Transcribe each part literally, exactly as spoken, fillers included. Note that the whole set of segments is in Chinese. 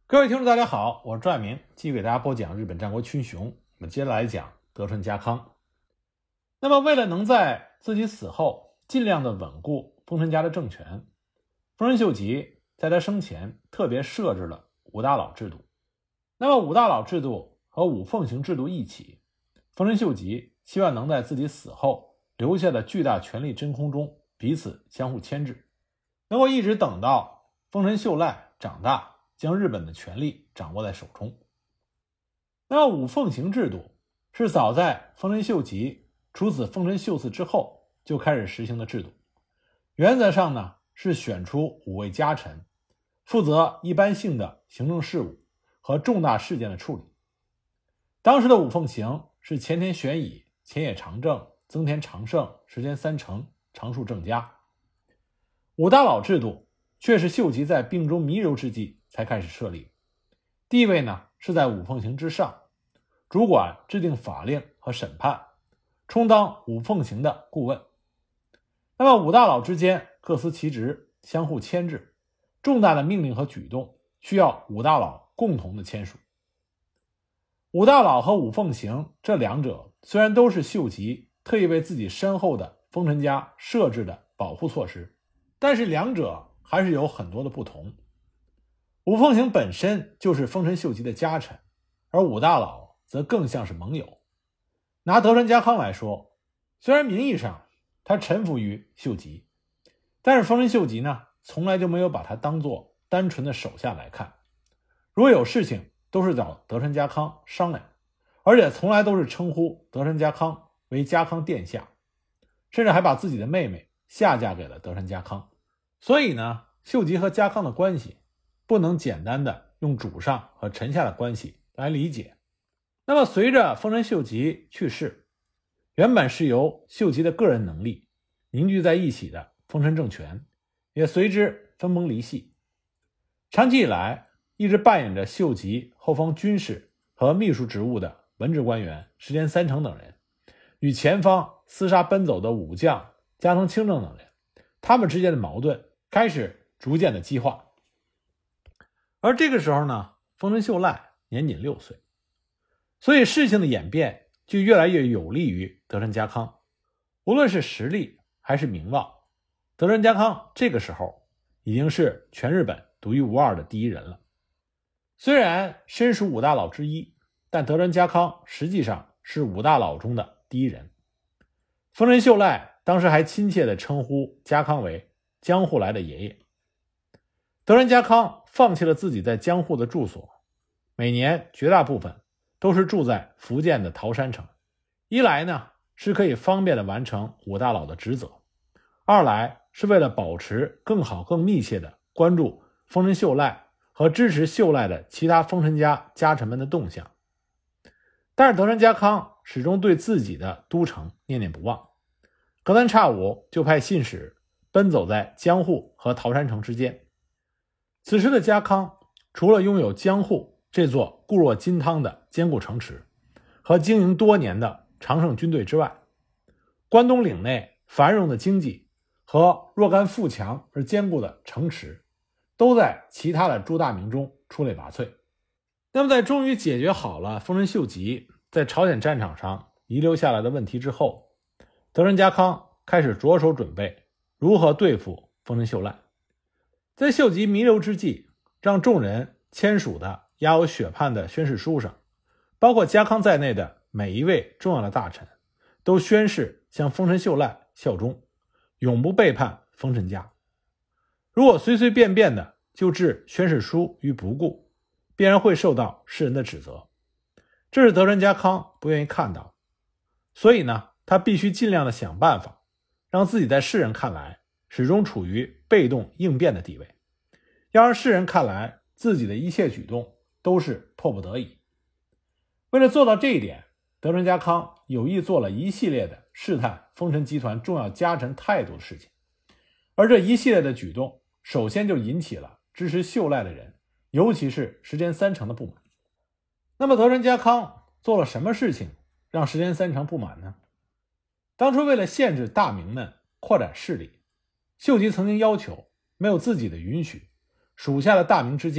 各位听众大家好，我是赵爱明，继续给大家播讲日本战国群雄。我们接着来讲德川家康。那么为了能在自己死后尽量的稳固丰臣家的政权，丰臣秀吉在他生前特别设置了五大老制度。那么五大老制度和五奉行制度一起，丰臣秀吉希望能在自己死后留下的巨大权力真空中彼此相互牵制，能够一直等到丰臣秀赖长大，将日本的权力掌握在手中。那么五奉行制度是早在丰臣秀吉处死丰臣秀次之后就开始实行的制度，原则上呢是选出五位家臣，负责一般性的行政事务和重大事件的处理。当时的五奉行是前田玄以、前野长政、增田长盛、石田三成、长树正家。五大老制度却是秀吉在病中弥留之际才开始设立，地位呢是在五奉行之上，主管制定法令和审判，充当五奉行的顾问。那么五大老之间各司其职，相互牵制，重大的命令和举动需要五大老共同的签署。五大老和五奉行这两者虽然都是秀吉特意为自己身后的丰臣家设置的保护措施，但是两者还是有很多的不同。五奉行本身就是丰臣秀吉的家臣，而五大老则更像是盟友。拿德川家康来说，虽然名义上他臣服于秀吉，但是丰臣秀吉呢从来就没有把他当作单纯的手下来看，如果有事情都是找德川家康商量，而且从来都是称呼德川家康为家康殿下，甚至还把自己的妹妹下嫁给了德川家康。所以呢，秀吉和家康的关系不能简单的用主上和臣下的关系来理解。那么随着丰臣秀吉去世，原本是由秀吉的个人能力凝聚在一起的丰臣政权也随之分崩离析。长期以来一直扮演着秀吉后方军事和秘书职务的文职官员石田三成等人，与前方厮杀奔走的武将加藤清正等人，他们之间的矛盾开始逐渐的激化。而这个时候呢，丰臣秀赖年仅六岁，所以事情的演变就越来越有利于德川家康。无论是实力还是名望，德川家康这个时候已经是全日本独一无二的第一人了。虽然身属五大老之一，但德川家康实际上是五大老中的第一人。丰臣秀赖当时还亲切地称呼家康为江户来的爷爷。德川家康放弃了自己在江户的住所，每年绝大部分都是住在福建的桃山城。一来呢是可以方便地完成五大老的职责，二来是为了保持更好更密切地关注丰臣秀赖和支持秀赖的其他丰臣家家臣们的动向。但是德川家康始终对自己的都城念念不忘，隔三差五就派信使奔走在江户和桃山城之间。此时的家康除了拥有江户这座固若金汤的坚固城池和经营多年的常胜军队之外，关东岭内繁荣的经济和若干富强而坚固的城池都在其他的诸大名中出类拔萃。那么在终于解决好了丰臣秀吉在朝鲜战场上遗留下来的问题之后，德川家康开始着手准备如何对付丰臣秀赖。在秀吉弥留之际，让众人签署的压有血判的宣誓书上，包括家康在内的每一位重要的大臣都宣誓向丰臣秀赖效忠，永不背叛丰臣家。如果随随便便的就置宣誓书于不顾，必然会受到世人的指责。这是德川家康不愿意看到，所以呢，他必须尽量的想办法让自己在世人看来始终处于被动应变的地位，要让世人看来自己的一切举动都是迫不得已。为了做到这一点，德川家康有意做了一系列的试探丰臣集团重要家臣态度的事情，而这一系列的举动首先就引起了支持秀赖的人，尤其是石田三成的不满。那么德川家康做了什么事情让石田三成不满呢？当初为了限制大名们扩展势力，秀吉曾经要求没有自己的允许，属下的大名之间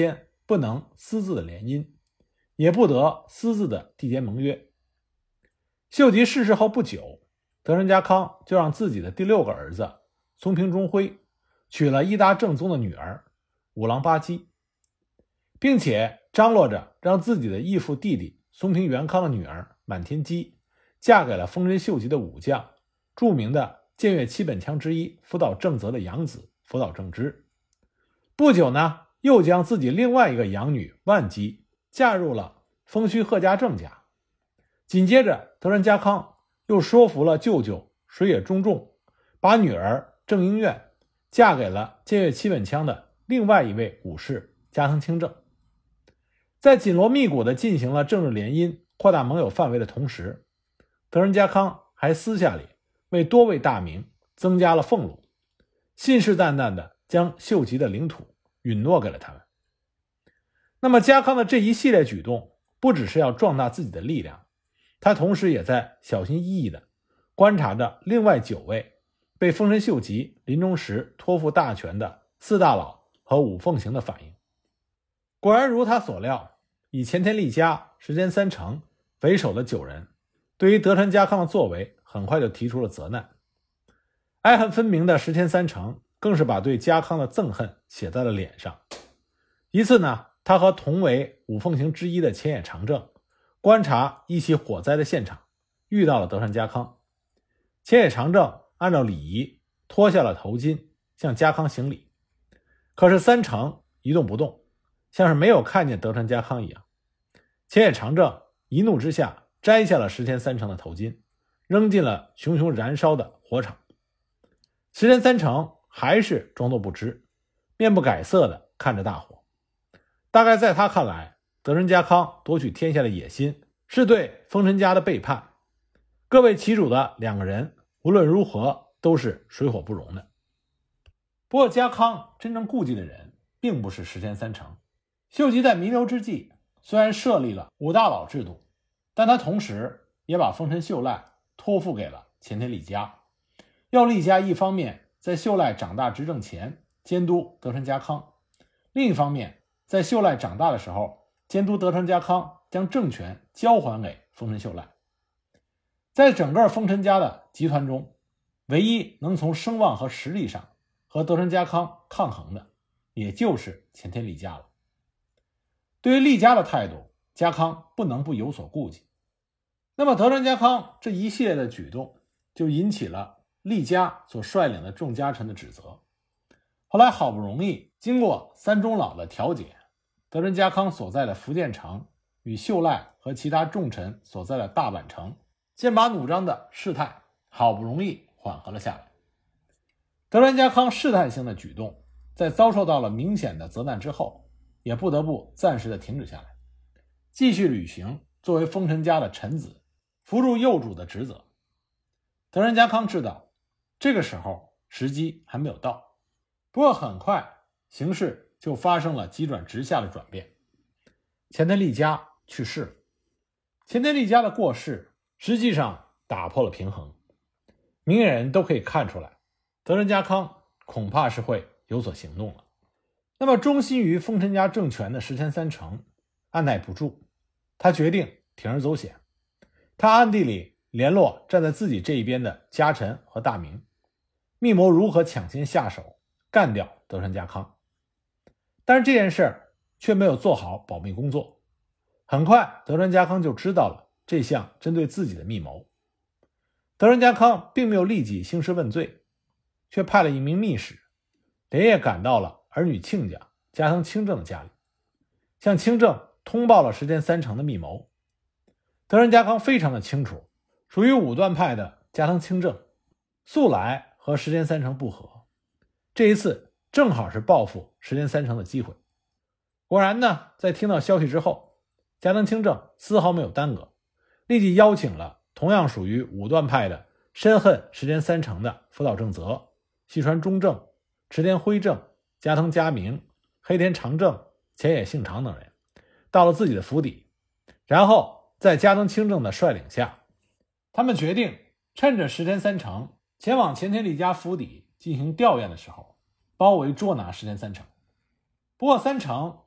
不能私自的联姻，也不得私自的缔结盟约。秀吉逝世后不久，德川家康就让自己的第六个儿子松平忠辉娶了伊达政宗的女儿五郎八姬，并且张罗着让自己的义父弟弟松平元康的女儿满天姬嫁给了丰臣秀吉的武将，著名的剑岳七本枪之一福岛正则的养子福岛正之。不久呢，又将自己另外一个养女万姬嫁入了丰须贺家正家。紧接着，德川家康又说服了舅舅水野忠重，把女儿正英院嫁给了剑岳七本枪的另外一位武士加藤清正。在紧锣密鼓地进行了政治联姻、扩大盟友范围的同时，德川家康还私下里为多位大名增加了俸禄，信誓旦旦地将秀吉的领土允诺给了他们。那么家康的这一系列举动不只是要壮大自己的力量，他同时也在小心翼翼地观察着另外九位被丰臣秀吉临终时托付大权的四大佬和五奉行的反应。果然如他所料，以前田利家、石田三成为首的九人对于德川家康的作为很快就提出了责难。爱恨分明的石田三成更是把对家康的憎恨写在了脸上。一次呢，他和同为五奉行之一的前野长政观察一起火灾的现场，遇到了德川家康。前野长政按照礼仪脱下了头巾向家康行礼，可是三成一动不动，像是没有看见德川家康一样。前野长政一怒之下摘下了石田三成的头巾，扔进了熊熊燃烧的火场。石田三成还是装作不知，面不改色地看着大火。大概在他看来，德川家康夺取天下的野心是对丰臣家的背叛，各为其主的两个人无论如何都是水火不容的。不过家康真正顾忌的人并不是石田三成。秀吉在弥留之际虽然设立了五大佬制度，但他同时也把丰臣秀赖托付给了前田利家，要利家一方面在秀赖长大执政前监督德川家康，另一方面在秀赖长大的时候监督德川家康将政权交还给丰臣秀赖。在整个丰臣家的集团中，唯一能从声望和实力上和德川家康抗衡的也就是前田利家了。对于利家的态度，家康不能不有所顾忌。那么德川家康这一系列的举动就引起了利家所率领的众家臣的指责。后来好不容易经过三中老的调解，德川家康所在的福建城与秀赖和其他重臣所在的大阪城剑拔弩张的事态好不容易缓和了下来。德川家康试探性的举动在遭受到了明显的责难之后，也不得不暂时的停止下来，继续履行作为丰臣家的臣子扶助幼主的职责。德川家康知道这个时候时机还没有到，不过很快形势就发生了急转直下的转变。前田利家去世了。前田利家的过世实际上打破了平衡，明眼人都可以看出来，德川家康恐怕是会有所行动了。那么忠心于丰臣家政权的石田三成按耐不住，他决定铤而走险。他暗地里联络站在自己这一边的家臣和大名，密谋如何抢先下手干掉德川家康。但是这件事却没有做好保密工作，很快德川家康就知道了这项针对自己的密谋。德川家康并没有立即兴师问罪，却派了一名密使连夜赶到了儿女亲家加藤清正的家里，向清正通报了石田三成的密谋。德川家康非常的清楚，属于武断派的加藤清正素来和石田三成不和，这一次正好是报复石田三成的机会。果然呢，在听到消息之后，加藤清正丝毫没有耽搁，立即邀请了同样属于武断派的深恨石田三成的福岛正则、细川忠正、池田辉正、加藤嘉明、黑田长政、前野幸长等人到了自己的府邸，然后在加藤清正的率领下，他们决定趁着石田三成前往前田利家府邸进行吊唁的时候，包围捉拿石田三成。不过三成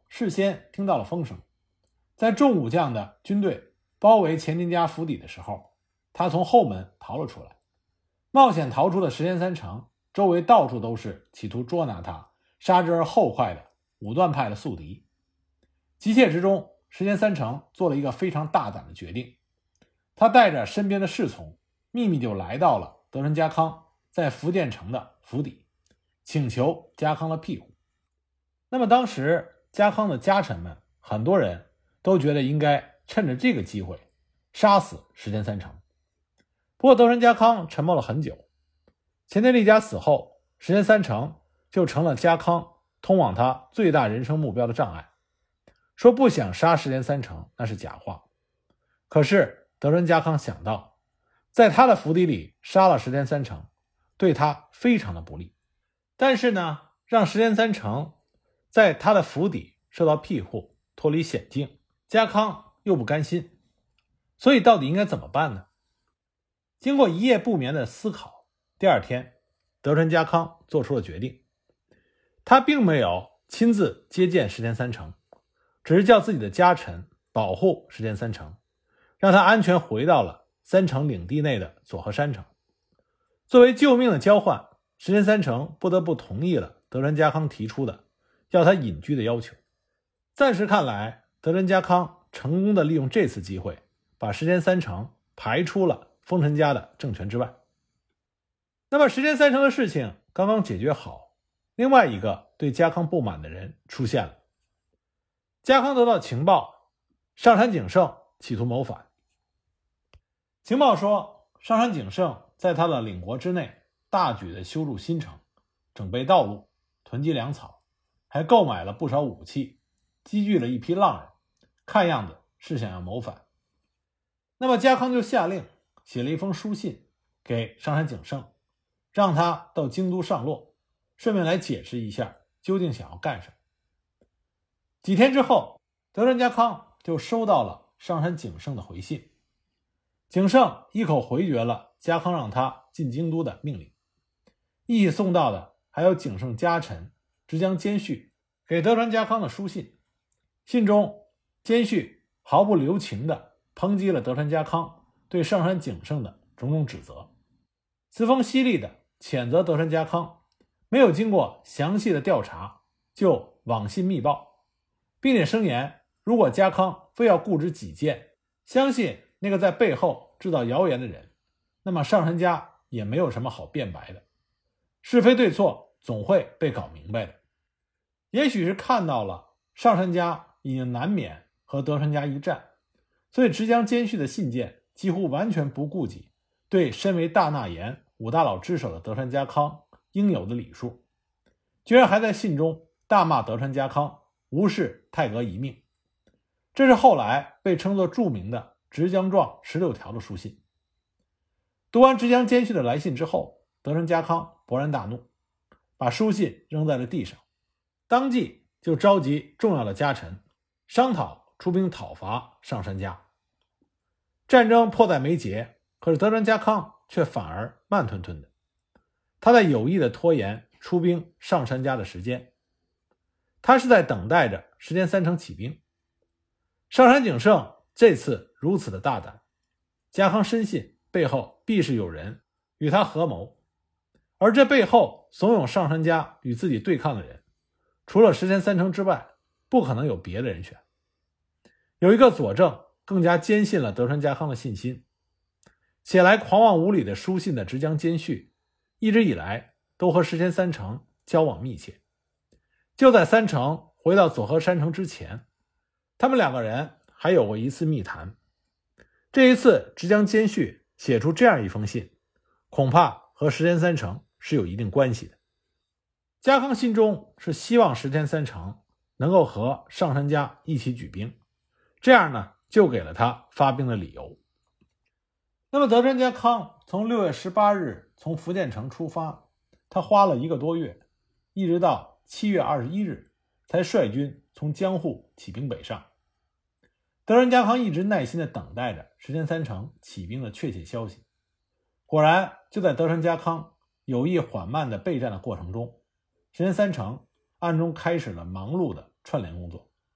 事先听到了风声，在众武将的军队包围前田家府邸的时候，他从后门逃了出来，冒险逃出了石田三成，周围到处都是企图捉拿他、杀之而后快的武断派的宿敌。急切之中，石田三成做了一个非常大胆的决定，他带着身边的侍从秘密就来到了德川家康在福建城的府邸，请求家康的庇护。那么当时家康的家臣们很多人都觉得应该趁着这个机会杀死石田三成。不过德川家康沉默了很久，前田利家死后，石田三成就成了家康通往他最大人生目标的障碍。说不想杀石田三成那是假话，可是德川家康想到在他的府邸里杀了石田三成对他非常的不利，但是呢让石田三成在他的府邸受到庇护，脱离险境，家康又不甘心，所以到底应该怎么办呢？经过一夜不眠的思考，第二天德川家康做出了决定。他并没有亲自接见石田三成，只是叫自己的家臣保护石田三成，让他安全回到了三成领地内的佐贺山城。作为救命的交换，石田三成不得不同意了德川家康提出的要他隐居的要求。暂时看来，德川家康成功的利用这次机会，把石田三成排出了丰臣家的政权之外。那么石田三成的事情刚刚解决好，另外一个对家康不满的人出现了。家康得到情报，上杉景胜企图谋反。情报说，上杉景胜在他的领国之内大举的修筑新城，整备道路，囤积粮草，还购买了不少武器，积聚了一批浪人，看样子是想要谋反。那么家康就下令写了一封书信给上杉景胜，让他到京都上洛，顺便来解释一下究竟想要干什么。几天之后，德川家康就收到了上杉景胜的回信，景胜一口回绝了家康让他进京都的命令。一起送到的还有景胜家臣直江兼续给德川家康的书信。信中兼续毫不留情地抨击了德川家康对上杉景胜的种种指责，词锋犀利地谴责德川家康没有经过详细的调查就妄信密报，并且声言如果家康非要固执己见，相信那个在背后制造谣言的人，那么上杉家也没有什么好辩白的，是非对错总会被搞明白的。也许是看到了上杉家已经难免和德川家一战，所以直江兼续的信件几乎完全不顾及对身为大纳言五大佬之首的德川家康应有的礼数，居然还在信中大骂德川家康无视太阁遗命。这是后来被称作著名的直江状十六条的书信。读完直江兼续的来信之后，德川家康勃然大怒，把书信扔在了地上，当即就召集重要的家臣商讨出兵讨伐上杉家。战争迫在眉睫，可是德川家康却反而慢吞吞的，他在有意的拖延出兵上杉家的时间，他是在等待着石田三成起兵。上杉景胜这次如此的大胆，家康深信背后必是有人与他合谋，而这背后怂恿上杉家与自己对抗的人，除了石田三成之外，不可能有别的人选。有一个佐证更加坚信了德川家康的信心，写来狂妄无理的书信的直江兼续一直以来都和石田三成交往密切。就在三成回到佐贺山城之前，他们两个人还有过一次密谈。这一次直江兼续写出这样一封信，恐怕和石田三成是有一定关系的。家康心中是希望石田三成能够和上杉家一起举兵，这样呢就给了他发兵的理由。那么德川家康从六月十八日从福建城出发，他花了一个多月，一直到七月二十一日才率军从江户起兵北上。德川家康一直耐心地等待着石田三成起兵的确切消息。果然就在德川家康有意缓慢的备战的过程中，石田三成暗中开始了忙碌的串联工作。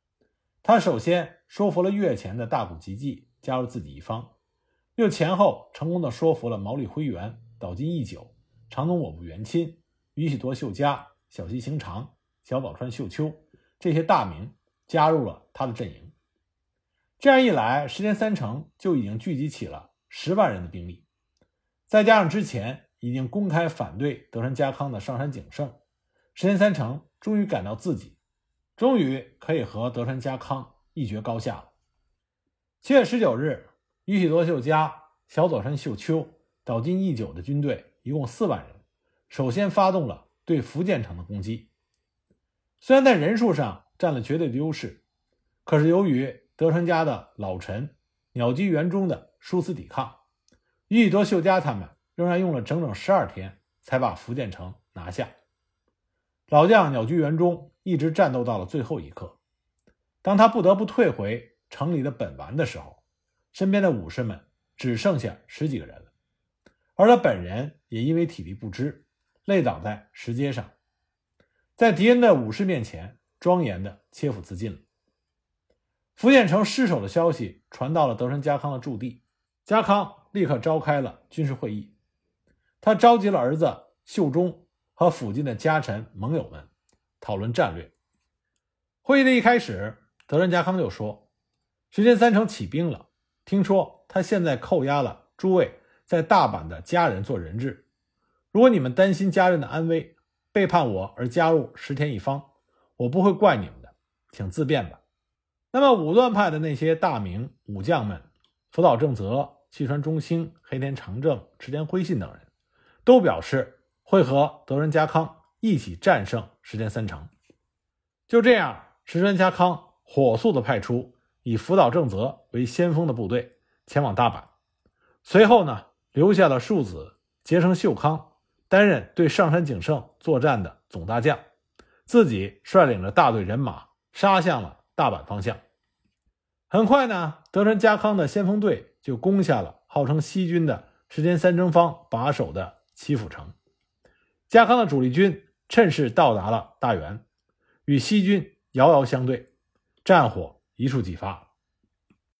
他首先说服了越前的大谷吉继加入自己一方，又前后成功的说服了毛利辉元、岛津义久、长宗我部元亲、宇喜多秀家、小西行长、小早川秀秋这些大名加入了他的阵营。这样一来，石田三成就已经聚集起了十万人的兵力，再加上之前已经公开反对德川家康的上杉景胜，石田三成终于感到自己终于可以和德川家康一决高下了。七月十九日，宇喜多秀家、小早川秀秋、岛津义久的军队一共四万人，首先发动了对福建城的攻击。虽然在人数上占了绝对的优势，可是由于德川家的老臣鸟居元忠的殊死抵抗，宇喜多秀家他们仍然用了整整十二天才把福建城拿下。老将鸟居元忠一直战斗到了最后一刻，当他不得不退回城里的本丸的时候，身边的武士们只剩下十几个人了，而他本人也因为体力不支累倒在石阶上，在敌人的武士面前庄严的切腹自尽了。福建城失守的消息传到了德川家康的驻地，家康立刻召开了军事会议，他召集了儿子秀忠和附近的家臣盟友们讨论战略。会议的一开始，德川家康就说，石田三成起兵了，听说他现在扣押了诸位在大阪的家人做人质，如果你们担心家人的安危，背叛我而加入石田一方，我不会怪你们的，请自便吧。那么武断派的那些大名武将们，福岛正则、细川忠兴、黑田长政、池田辉信等人都表示会和德川家康一起战胜石田三成。就这样，石川家康火速地派出以福岛正则为先锋的部队前往大阪，随后呢，留下了庶子结城秀康担任对上杉景胜作战的总大将，自己率领着大队人马杀向了大阪方向。很快呢，德川家康的先锋队就攻下了号称西军的石田三成方把守的岐阜城。家康的主力军趁势到达了大原，与西军遥遥相对，战火一触即发。